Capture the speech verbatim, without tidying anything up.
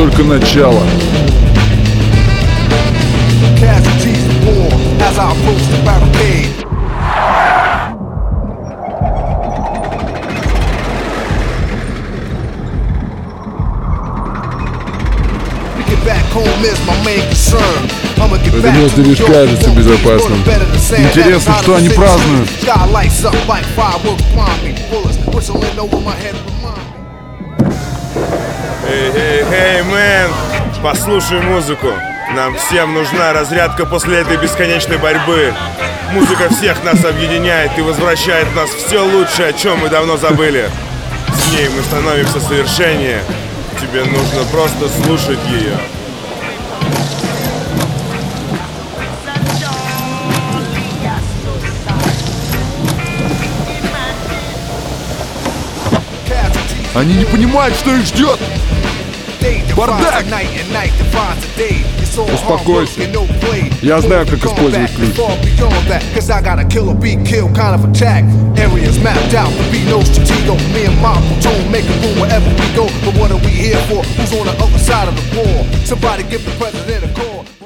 только начало. Это место лишь кажется безопасным. Интересно, что они празднуют. Эй, эй, эй, мэн! Послушай музыку. Нам всем нужна разрядка после этой бесконечной борьбы. Музыка всех нас объединяет и возвращает в нас все лучшее, о чем мы давно забыли. С ней мы становимся совершеннее. Тебе нужно просто слушать ее. Они не понимают, что их ждет. Бардак! Успокойся. Я знаю, как использовать ключ. Somebody give the president a call.